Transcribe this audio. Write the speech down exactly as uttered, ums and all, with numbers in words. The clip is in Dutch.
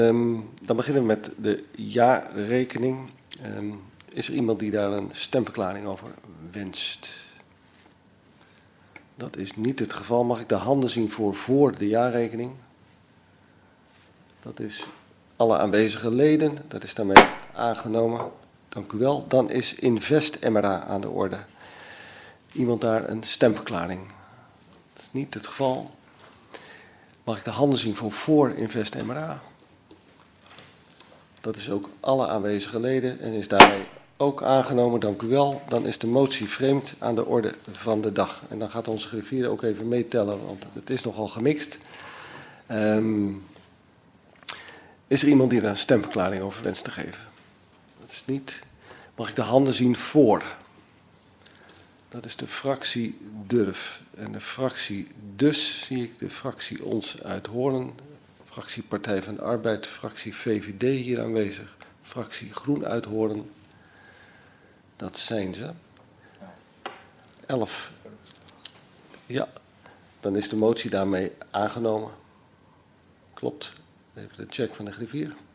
Um, dan beginnen we met de jaarrekening. Um, is er iemand die daar een stemverklaring over wenst? Dat is niet het geval. Mag ik de handen zien voor voor de jaarrekening? Dat is alle aanwezige leden. Dat is daarmee aangenomen. Dank u wel. Dan is Invest M R A aan de orde. Iemand daar een stemverklaring? Dat is niet het geval. Mag ik de handen zien voor voor Invest M R A? Dat is ook alle aanwezige leden en is daarmee ook aangenomen. Dank u wel. Dan is de motie vreemd aan de orde van de dag. En dan gaat onze griffier ook even meetellen, want het is nogal gemixt. Um, is er iemand die daar een stemverklaring over wenst te geven? Dat is niet. Mag ik de handen zien voor? Dat is de fractie Durf. En de fractie Dus zie ik de fractie Ons uit Hoorn. Fractie Partij van de Arbeid, fractie V V D hier aanwezig, fractie Groen uit Hoorn. Dat zijn ze. Elf. Ja, dan is de motie daarmee aangenomen. Klopt. Even de check van de griffier.